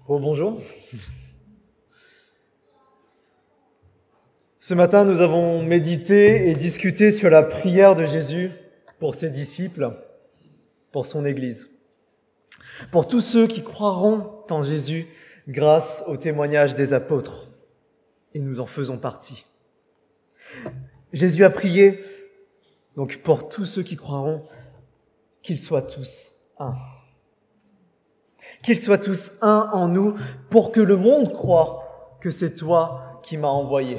Rebonjour. Ce matin, nous avons médité et discuté sur la prière de Jésus pour ses disciples, pour son Église, pour tous ceux qui croiront en Jésus grâce au témoignage des apôtres. Et nous en faisons partie. Jésus a prié, donc pour tous ceux qui croiront, qu'ils soient tous un. Qu'ils soient tous un en nous pour que le monde croie que c'est toi qui m'as envoyé.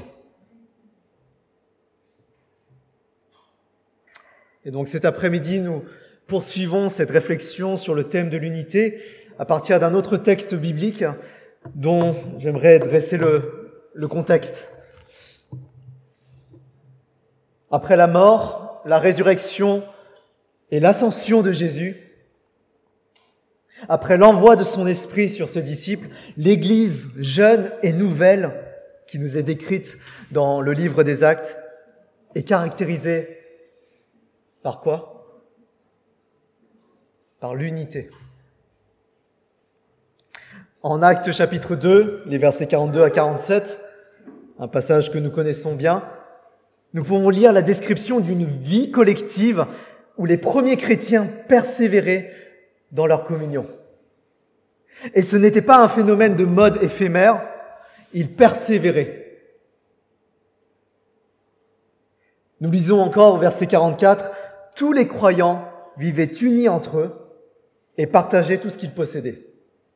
Et donc cet après-midi, nous poursuivons cette réflexion sur le thème de l'unité à partir d'un autre texte biblique dont j'aimerais dresser le contexte. Après la mort, la résurrection et l'ascension de Jésus, après l'envoi de son esprit sur ses disciples, l'Église jeune et nouvelle qui nous est décrite dans le livre des Actes est caractérisée par quoi ? Par l'unité. En Actes chapitre 2, les versets 42 à 47, un passage que nous connaissons bien, nous pouvons lire la description d'une vie collective où les premiers chrétiens persévéraient dans leur communion. Et ce n'était pas un phénomène de mode éphémère, ils persévéraient. Nous lisons encore au verset 44, « Tous les croyants vivaient unis entre eux et partageaient tout ce qu'ils possédaient. »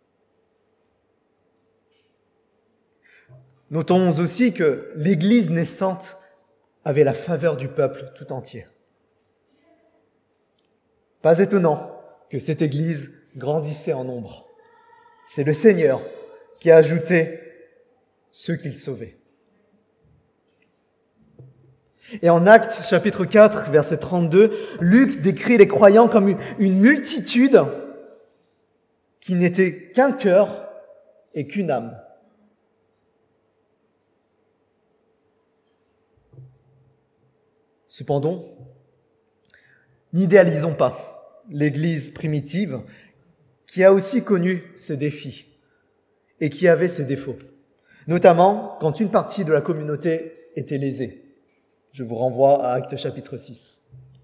Notons aussi que l'Église naissante avait la faveur du peuple tout entier. Pas étonnant que cette Église grandissait en nombre. C'est le Seigneur qui a ajouté ceux qu'il sauvait. Et en Actes chapitre 4, verset 32, Luc décrit les croyants comme une multitude qui n'était qu'un cœur et qu'une âme. Cependant, n'idéalisons pas l'Église primitive qui a aussi connu ses défis et qui avait ses défauts, notamment quand une partie de la communauté était lésée. Je vous renvoie à Actes chapitre 6.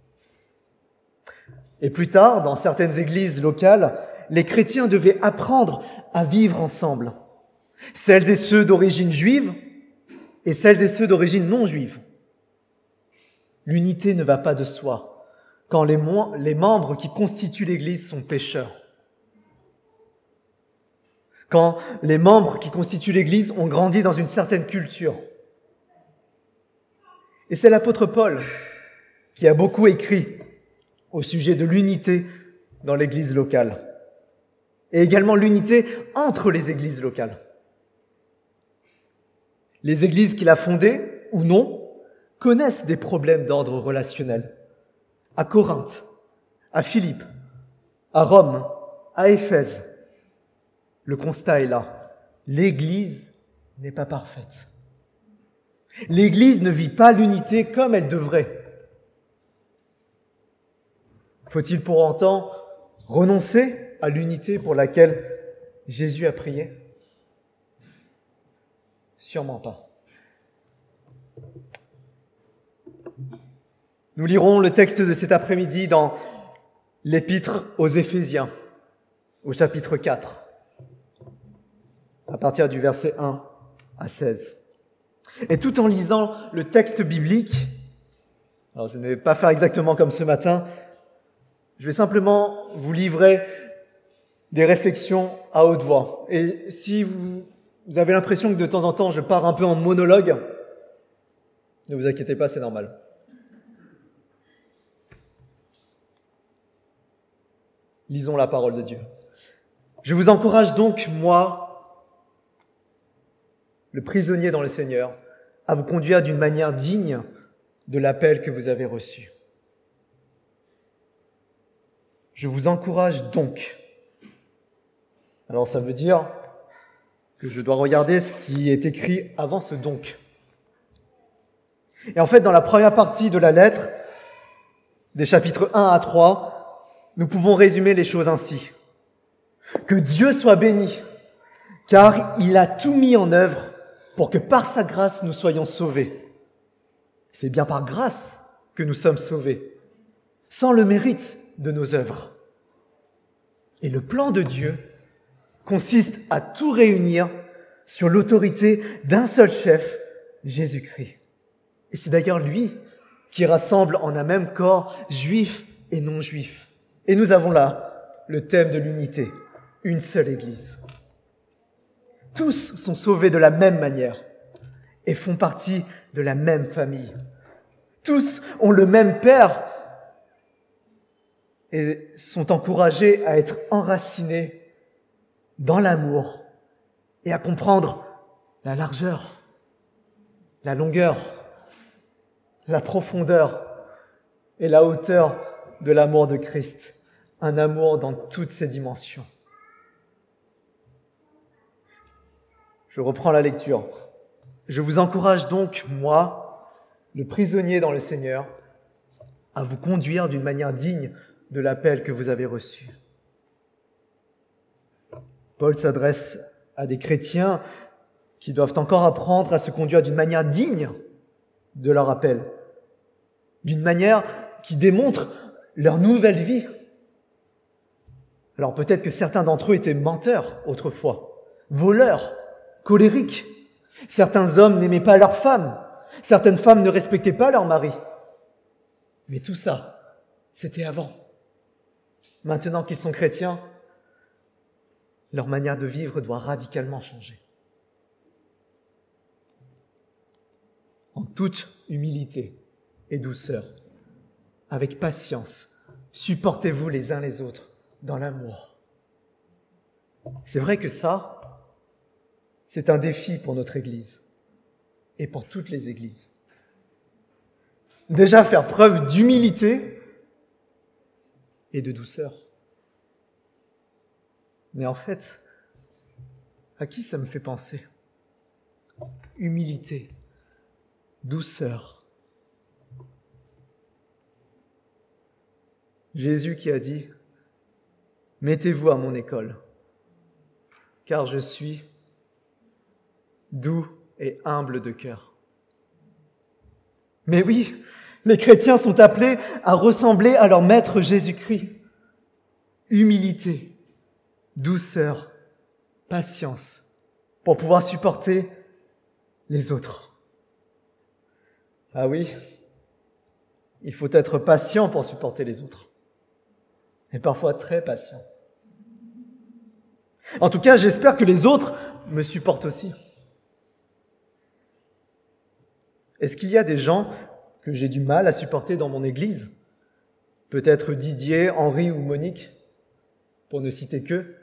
Et plus tard, dans certaines églises locales, les chrétiens devaient apprendre à vivre ensemble, celles et ceux d'origine juive et celles et ceux d'origine non juive. L'unité ne va pas de soi quand les membres qui constituent l'Église sont pécheurs. Quand les membres qui constituent l'Église ont grandi dans une certaine culture. Et c'est l'apôtre Paul qui a beaucoup écrit au sujet de l'unité dans l'Église locale et également l'unité entre les églises locales. Les églises qu'il a fondées, ou non, connaissent des problèmes d'ordre relationnel. À Corinthe, à Philippe, à Rome, à Éphèse. Le constat est là. L'Église n'est pas parfaite. L'Église ne vit pas l'unité comme elle devrait. Faut-il pour autant renoncer à l'unité pour laquelle Jésus a prié ? Sûrement pas. Nous lirons le texte de cet après-midi dans l'Épître aux Éphésiens, au chapitre 4, à partir du verset 1 à 16. Et tout en lisant le texte biblique, alors je ne vais pas faire exactement comme ce matin, je vais simplement vous livrer des réflexions à haute voix. Et si vous avez l'impression que de temps en temps je pars un peu en monologue, ne vous inquiétez pas, c'est normal. Lisons la parole de Dieu. Je vous encourage donc, moi, le prisonnier dans le Seigneur, à vous conduire d'une manière digne de l'appel que vous avez reçu. Je vous encourage donc. Alors ça veut dire que je dois regarder ce qui est écrit avant ce donc. Et en fait, dans la première partie de la lettre, des chapitres 1 à 3, nous pouvons résumer les choses ainsi. Que Dieu soit béni, car il a tout mis en œuvre pour que par sa grâce nous soyons sauvés. C'est bien par grâce que nous sommes sauvés, sans le mérite de nos œuvres. Et le plan de Dieu consiste à tout réunir sur l'autorité d'un seul chef, Jésus-Christ. Et c'est d'ailleurs lui qui rassemble en un même corps juifs et non-juifs. Et nous avons là le thème de l'unité, une seule Église. Tous sont sauvés de la même manière et font partie de la même famille. Tous ont le même Père et sont encouragés à être enracinés dans l'amour et à comprendre la largeur, la longueur, la profondeur et la hauteur de l'amour de Christ, un amour dans toutes ses dimensions. Je reprends la lecture. Je vous encourage donc, moi, le prisonnier dans le Seigneur, à vous conduire d'une manière digne de l'appel que vous avez reçu. Paul s'adresse à des chrétiens qui doivent encore apprendre à se conduire d'une manière digne de leur appel, d'une manière qui démontre leur nouvelle vie. Alors peut-être que certains d'entre eux étaient menteurs autrefois, voleurs, colériques. Certains hommes n'aimaient pas leurs femmes, certaines femmes ne respectaient pas leur mari. Mais tout ça, c'était avant. Maintenant qu'ils sont chrétiens, leur manière de vivre doit radicalement changer. En toute humilité et douceur, avec patience, supportez-vous les uns les autres dans l'amour. C'est vrai que ça, c'est un défi pour notre Église et pour toutes les églises. Déjà faire preuve d'humilité et de douceur. Mais en fait, à qui ça me fait penser ? Humilité, douceur. Jésus qui a dit « Mettez-vous à mon école, car je suis doux et humble de cœur. » Mais oui, les chrétiens sont appelés à ressembler à leur Maître Jésus-Christ. Humilité, douceur, patience, pour pouvoir supporter les autres. Ah oui, il faut être patient pour supporter les autres. Et parfois très patient. En tout cas, j'espère que les autres me supportent aussi. Est-ce qu'il y a des gens que j'ai du mal à supporter dans mon église ? Peut-être Didier, Henri ou Monique, pour ne citer qu'eux.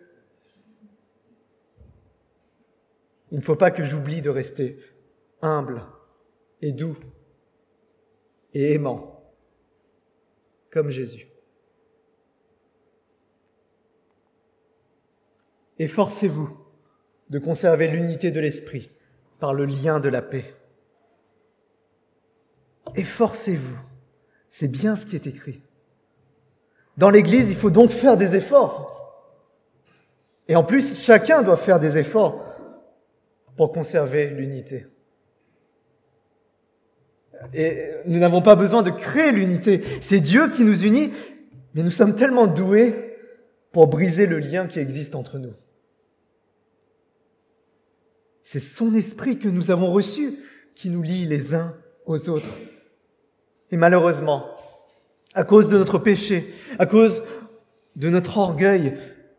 Il ne faut pas que j'oublie de rester humble et doux et aimant, comme Jésus. Efforcez-vous de conserver l'unité de l'esprit par le lien de la paix. Efforcez-vous, c'est bien ce qui est écrit. Dans l'Église, il faut donc faire des efforts. Et en plus, chacun doit faire des efforts pour conserver l'unité. Et nous n'avons pas besoin de créer l'unité. C'est Dieu qui nous unit, mais nous sommes tellement doués pour briser le lien qui existe entre nous. C'est son esprit que nous avons reçu qui nous lie les uns aux autres. Et malheureusement, à cause de notre péché, à cause de notre orgueil,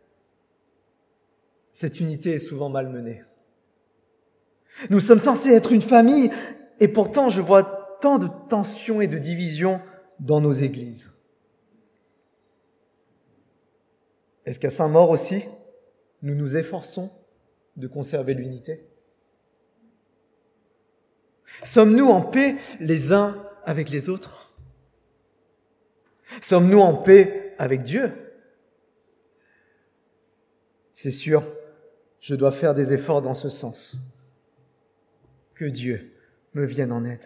cette unité est souvent malmenée. Nous sommes censés être une famille, et pourtant je vois tant de tensions et de divisions dans nos églises. Est-ce qu'à Saint-Maur aussi, nous nous efforçons de conserver l'unité ? Sommes-nous en paix les uns avec les autres ? Sommes-nous en paix avec Dieu ? C'est sûr, je dois faire des efforts dans ce sens. Que Dieu me vienne en aide.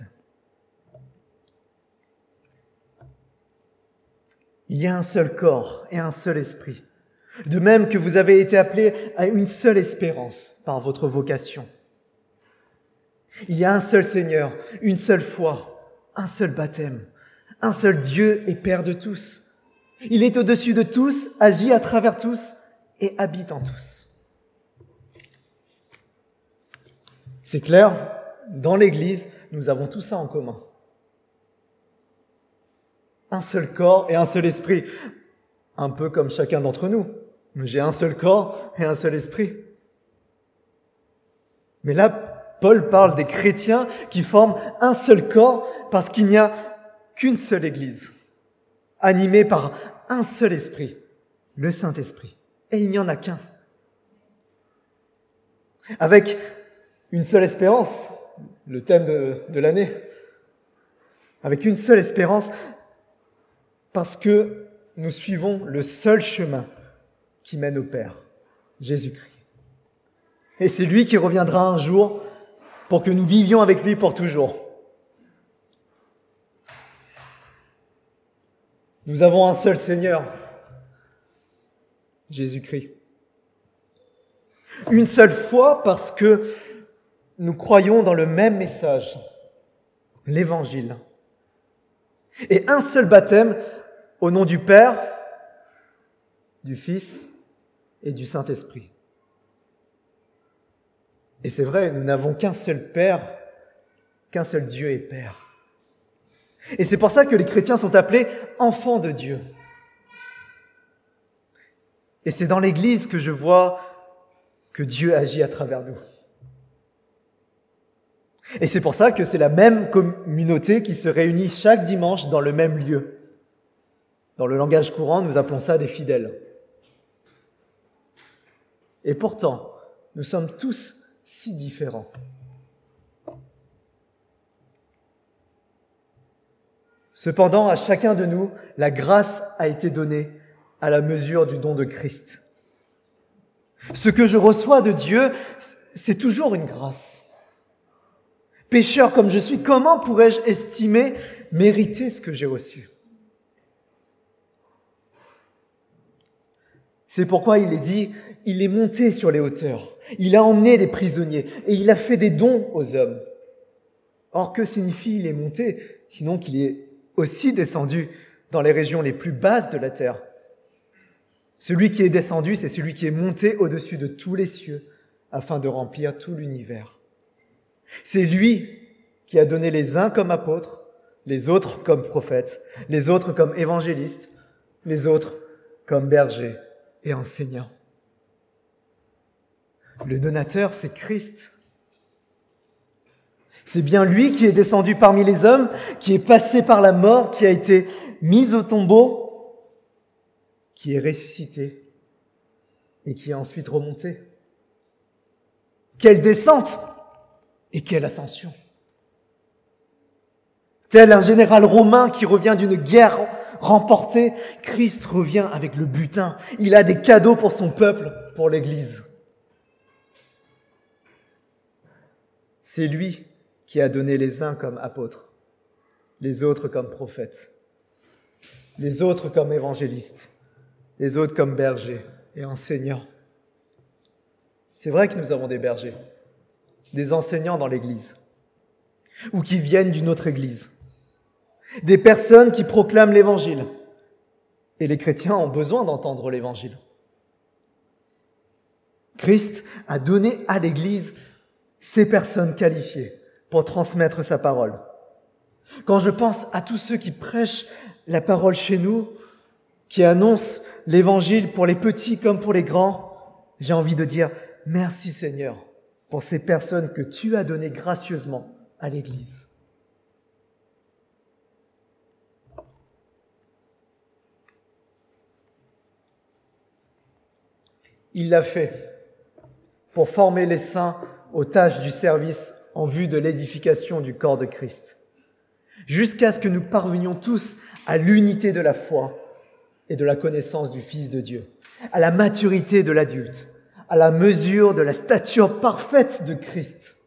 Il y a un seul corps et un seul esprit. De même que vous avez été appelés à une seule espérance par votre vocation. Il y a un seul Seigneur, une seule foi, un seul baptême, un seul Dieu et Père de tous. Il est au-dessus de tous, agit à travers tous et habite en tous. C'est clair, dans l'Église, nous avons tout ça en commun. Un seul corps et un seul esprit, un peu comme chacun d'entre nous. J'ai un seul corps et un seul esprit. Mais là, Paul parle des chrétiens qui forment un seul corps parce qu'il n'y a qu'une seule Église, animée par un seul esprit, le Saint-Esprit. Et il n'y en a qu'un. Avec une seule espérance, le thème de l'année. Avec une seule espérance, parce que nous suivons le seul chemin qui mène au Père, Jésus-Christ. Et c'est lui qui reviendra un jour pour que nous vivions avec lui pour toujours. Nous avons un seul Seigneur, Jésus-Christ. Une seule foi parce que nous croyons dans le même message, l'Évangile. Et un seul baptême au nom du Père, du Fils et du Saint-Esprit. Et c'est vrai, nous n'avons qu'un seul Père, qu'un seul Dieu et Père. Et c'est pour ça que les chrétiens sont appelés enfants de Dieu. Et c'est dans l'Église que je vois que Dieu agit à travers nous. Et c'est pour ça que c'est la même communauté qui se réunit chaque dimanche dans le même lieu. Dans le langage courant, nous appelons ça des fidèles. Et pourtant, nous sommes tous si différents. Cependant, à chacun de nous, la grâce a été donnée à la mesure du don de Christ. Ce que je reçois de Dieu, c'est toujours une grâce. Pécheur comme je suis, comment pourrais-je estimer, mériter ce que j'ai reçu ? C'est pourquoi il est dit, il est monté sur les hauteurs, il a emmené des prisonniers et il a fait des dons aux hommes. Or, que signifie il est monté, sinon qu'il est aussi descendu dans les régions les plus basses de la terre. Celui qui est descendu, c'est celui qui est monté au-dessus de tous les cieux afin de remplir tout l'univers. C'est lui qui a donné les uns comme apôtres, les autres comme prophètes, les autres comme évangélistes, les autres comme bergers et enseignants. Le donateur, c'est Christ. C'est bien lui qui est descendu parmi les hommes, qui est passé par la mort, qui a été mis au tombeau, qui est ressuscité et qui est ensuite remonté. Quelle descente et quelle ascension! Tel un général romain qui revient d'une guerre remportée, Christ revient avec le butin. Il a des cadeaux pour son peuple, pour l'Église. C'est lui qui a donné les uns comme apôtres, les autres comme prophètes, les autres comme évangélistes, les autres comme bergers et enseignants. C'est vrai que nous avons des bergers, des enseignants dans l'Église, ou qui viennent d'une autre Église, des personnes qui proclament l'Évangile. Et les chrétiens ont besoin d'entendre l'Évangile. Christ a donné à l'Église ces personnes qualifiées pour transmettre sa parole. Quand je pense à tous ceux qui prêchent la parole chez nous, qui annoncent l'Évangile pour les petits comme pour les grands, j'ai envie de dire merci Seigneur pour ces personnes que tu as données gracieusement à l'Église. Il l'a fait pour former les saints aux tâches du service en vue de l'édification du corps de Christ, jusqu'à ce que nous parvenions tous à l'unité de la foi et de la connaissance du Fils de Dieu, à la maturité de l'adulte, à la mesure de la stature parfaite de Christ.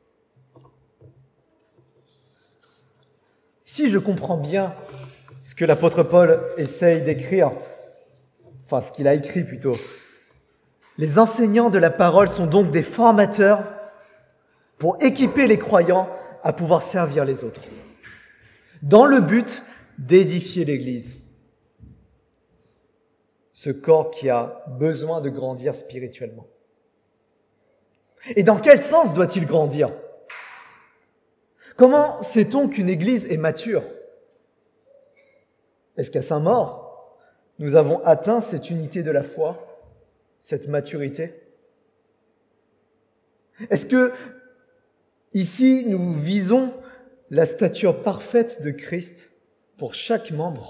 Si je comprends bien ce que l'apôtre Paul essaye d'écrire, enfin ce qu'il a écrit plutôt, Les enseignants de la parole sont donc des formateurs pour équiper les croyants à pouvoir servir les autres, dans le but d'édifier l'Église, ce corps qui a besoin de grandir spirituellement. Et dans quel sens doit-il grandir ? Comment sait-on qu'une Église est mature ? Est-ce qu'à Saint-Maur, nous avons atteint cette unité de la foi, cette maturité ? Est-ce que, ici, nous visons la stature parfaite de Christ pour chaque membre ?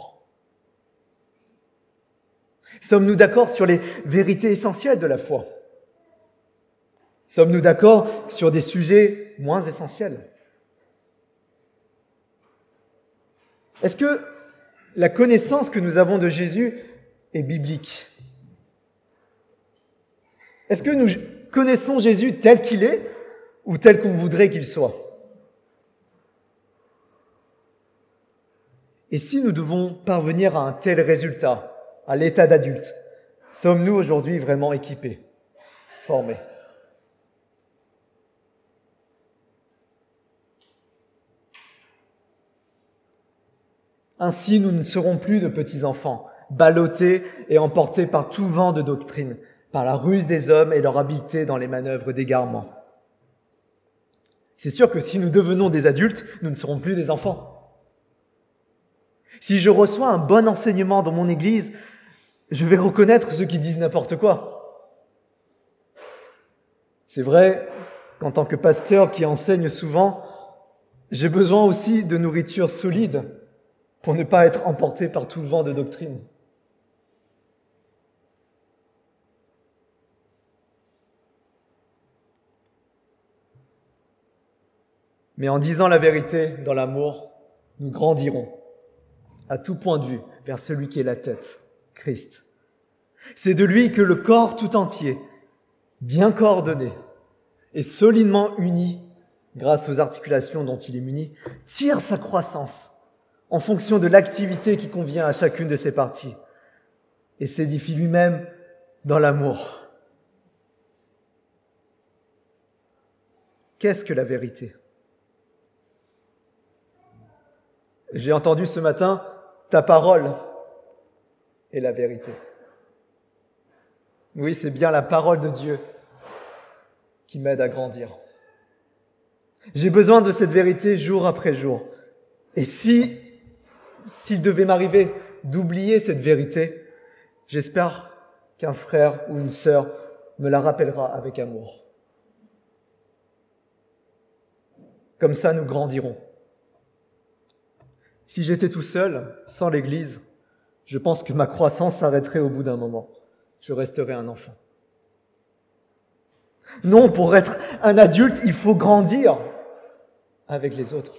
Sommes-nous d'accord sur les vérités essentielles de la foi ? Sommes-nous d'accord sur des sujets moins essentiels ? Est-ce que la connaissance que nous avons de Jésus est biblique ? Est-ce que nous connaissons Jésus tel qu'il est ou tel qu'on voudrait qu'il soit ? Et si nous devons parvenir à un tel résultat, à l'état d'adulte, sommes-nous aujourd'hui vraiment équipés, formés ? Ainsi, nous ne serons plus de petits enfants, ballottés et emportés par tout vent de doctrine, par la ruse des hommes et leur habileté dans les manœuvres d'égarement. C'est sûr que si nous devenons des adultes, nous ne serons plus des enfants. Si je reçois un bon enseignement dans mon église, je vais reconnaître ceux qui disent n'importe quoi. C'est vrai qu'en tant que pasteur qui enseigne souvent, j'ai besoin aussi de nourriture solide pour ne pas être emporté par tout le vent de doctrine. Mais en disant la vérité dans l'amour, nous grandirons à tout point de vue vers celui qui est la tête, Christ. C'est de lui que le corps tout entier, bien coordonné et solidement uni, grâce aux articulations dont il est muni, tire sa croissance en fonction de l'activité qui convient à chacune de ses parties et s'édifie lui-même dans l'amour. Qu'est-ce que la vérité ? J'ai entendu ce matin, ta parole est la vérité. Oui, c'est bien la parole de Dieu qui m'aide à grandir. J'ai besoin de cette vérité jour après jour. Et s'il devait m'arriver d'oublier cette vérité, j'espère qu'un frère ou une sœur me la rappellera avec amour. Comme ça, nous grandirons. Si j'étais tout seul, sans l'Église, je pense que ma croissance s'arrêterait au bout d'un moment. Je resterais un enfant. Non, pour être un adulte, il faut grandir avec les autres.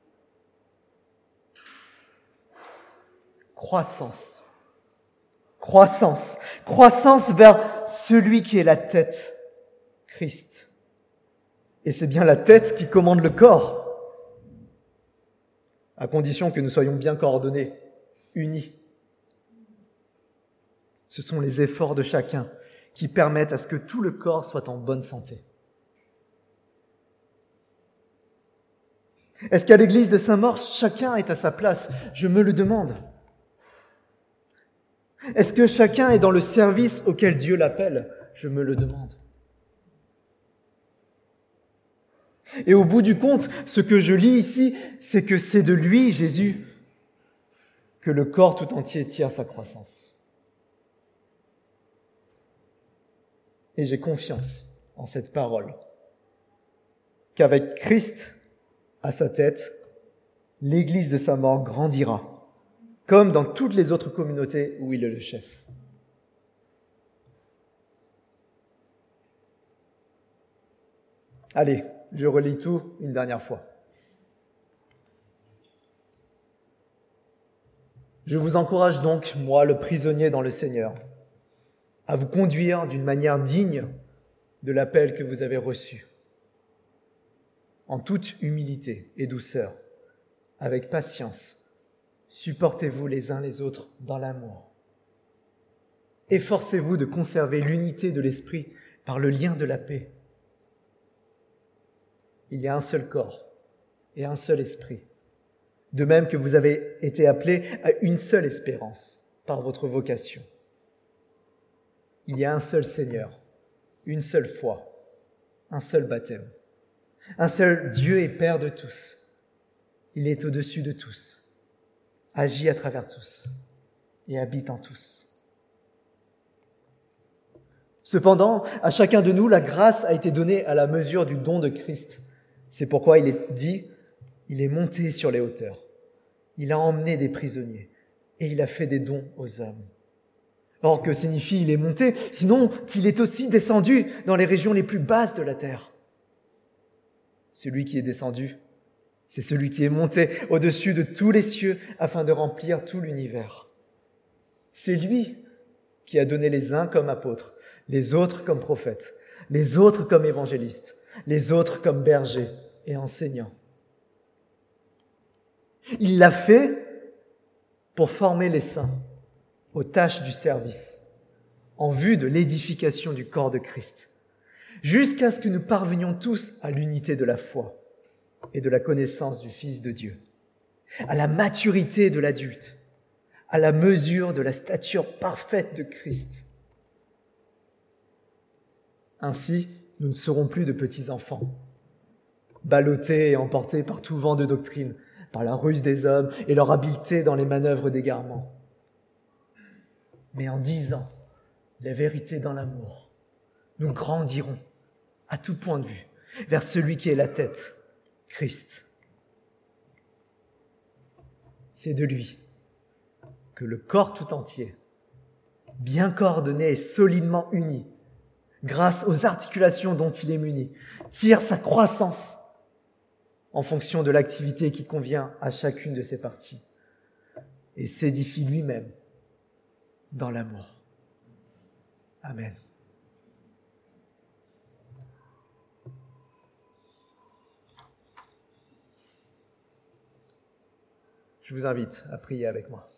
Croissance. Croissance. Croissance vers celui qui est la tête, Christ. Et c'est bien la tête qui commande le corps, à condition que nous soyons bien coordonnés, unis. Ce sont les efforts de chacun qui permettent à ce que tout le corps soit en bonne santé. Est-ce qu'à l'église de Saint-Maur, chacun est à sa place ? Je me le demande. Est-ce que chacun est dans le service auquel Dieu l'appelle ? Je me le demande. Et au bout du compte, ce que je lis ici, c'est que c'est de lui, Jésus, que le corps tout entier tire sa croissance. Et j'ai confiance en cette parole, qu'avec Christ à sa tête, l'Église de Saint-Maur grandira, comme dans toutes les autres communautés où il est le chef. Allez, je relis tout une dernière fois. Je vous encourage donc, moi, le prisonnier dans le Seigneur, à vous conduire d'une manière digne de l'appel que vous avez reçu, en toute humilité et douceur, avec patience. Supportez-vous les uns les autres dans l'amour. Efforcez-vous de conserver l'unité de l'esprit par le lien de la paix. Il y a un seul corps et un seul esprit, de même que vous avez été appelés à une seule espérance par votre vocation. Il y a un seul Seigneur, une seule foi, un seul baptême, un seul Dieu et Père de tous. Il est au-dessus de tous, agit à travers tous et habite en tous. Cependant, à chacun de nous, la grâce a été donnée à la mesure du don de Christ. C'est pourquoi il est dit, il est monté sur les hauteurs. Il a emmené des prisonniers et il a fait des dons aux hommes. Or, que signifie il est monté? Sinon qu'il est aussi descendu dans les régions les plus basses de la terre. Celui qui est descendu, c'est celui qui est monté au-dessus de tous les cieux afin de remplir tout l'univers. C'est lui qui a donné les uns comme apôtres, les autres comme prophètes, les autres comme évangélistes, les autres comme bergers et enseignants. Il l'a fait pour former les saints aux tâches du service, en vue de l'édification du corps de Christ, jusqu'à ce que nous parvenions tous à l'unité de la foi et de la connaissance du Fils de Dieu, à la maturité de l'adulte, à la mesure de la stature parfaite de Christ. Ainsi, nous ne serons plus de petits enfants, ballottés et emportés par tout vent de doctrine, par la ruse des hommes et leur habileté dans les manœuvres d'égarement. Mais en disant la vérité dans l'amour, nous grandirons à tout point de vue vers celui qui est la tête, Christ. C'est de lui que le corps tout entier, bien coordonné et solidement uni, grâce aux articulations dont il est muni, tire sa croissance en fonction de l'activité qui convient à chacune de ses parties et s'édifie lui-même dans l'amour. Amen. Je vous invite à prier avec moi.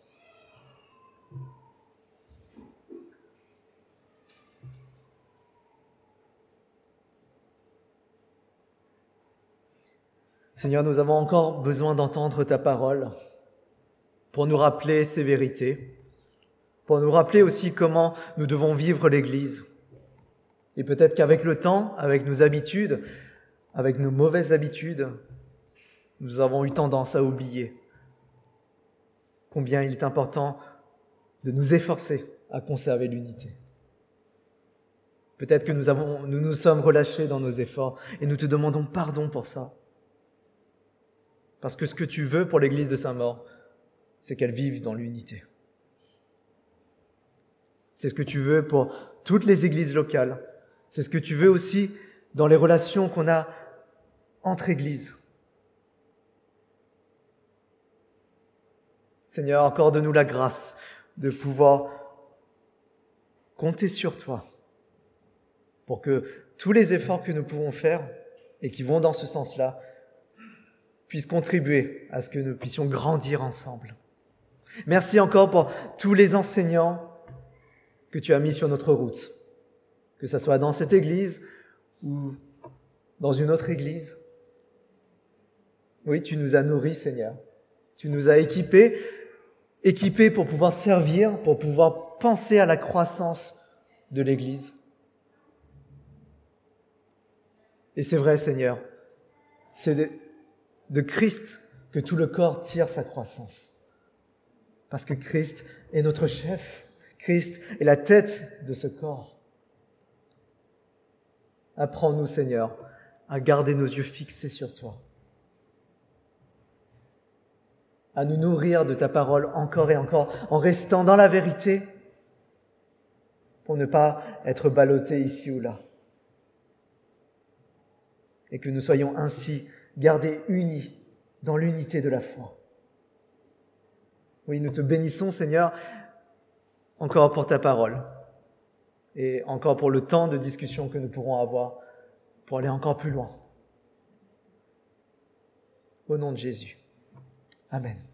Seigneur, nous avons encore besoin d'entendre ta parole pour nous rappeler ces vérités, pour nous rappeler aussi comment nous devons vivre l'Église. Et peut-être qu'avec le temps, avec nos habitudes, avec nos mauvaises habitudes, nous avons eu tendance à oublier combien il est important de nous efforcer à conserver l'unité. Peut-être que nous sommes relâchés dans nos efforts et nous te demandons pardon pour ça. Parce que ce que tu veux pour l'Église de Saint-Maur, c'est qu'elle vive dans l'unité. C'est ce que tu veux pour toutes les églises locales. C'est ce que tu veux aussi dans les relations qu'on a entre églises. Seigneur, accorde-nous la grâce de pouvoir compter sur toi pour que tous les efforts que nous pouvons faire et qui vont dans ce sens-là puissent contribuer à ce que nous puissions grandir ensemble. Merci encore pour tous les enseignants que tu as mis sur notre route, que ce soit dans cette église ou dans une autre église. Oui, tu nous as nourris, Seigneur. Tu nous as équipés pour pouvoir servir, pour pouvoir penser à la croissance de l'Église. Et c'est vrai, Seigneur, c'est de Christ que tout le corps tire sa croissance. Parce que Christ est notre chef. Christ est la tête de ce corps. Apprends-nous, Seigneur, à garder nos yeux fixés sur toi, à nous nourrir de ta parole encore et encore, en restant dans la vérité, pour ne pas être ballottés ici ou là. Et que nous soyons ainsi gardés unis dans l'unité de la foi. Oui, nous te bénissons, Seigneur, encore pour ta parole et encore pour le temps de discussion que nous pourrons avoir pour aller encore plus loin. Au nom de Jésus. Amen.